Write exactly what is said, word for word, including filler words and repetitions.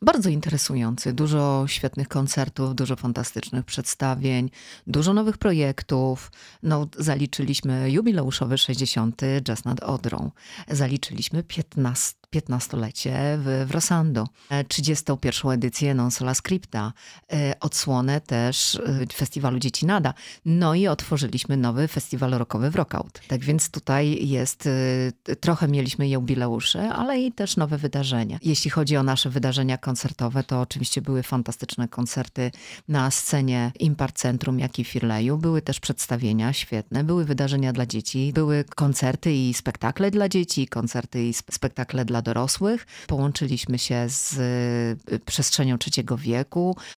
Bardzo interesujący. Dużo świetnych koncertów, dużo fantastycznych przedstawień, dużo nowych projektów. No, zaliczyliśmy jubileuszowy sześćdziesiąty Jazz nad Odrą. Zaliczyliśmy piętnaście piętnastolecie w, w Rossando, e, trzydziestą pierwszą edycję Non Sola Scripta, e, odsłonę też e, festiwalu Dzieci Nada. No i otworzyliśmy nowy festiwal rockowy w Rockout. Tak więc tutaj jest, e, trochę mieliśmy jubileuszy, ale i też nowe wydarzenia. Jeśli chodzi o nasze wydarzenia koncertowe, to oczywiście były fantastyczne koncerty na scenie Impart Centrum, jak i Firleju. Były też przedstawienia świetne, były wydarzenia dla dzieci, były koncerty i spektakle dla dzieci, koncerty i sp- spektakle dla dorosłych. Połączyliśmy się z y, przestrzenią trzeciego wieku.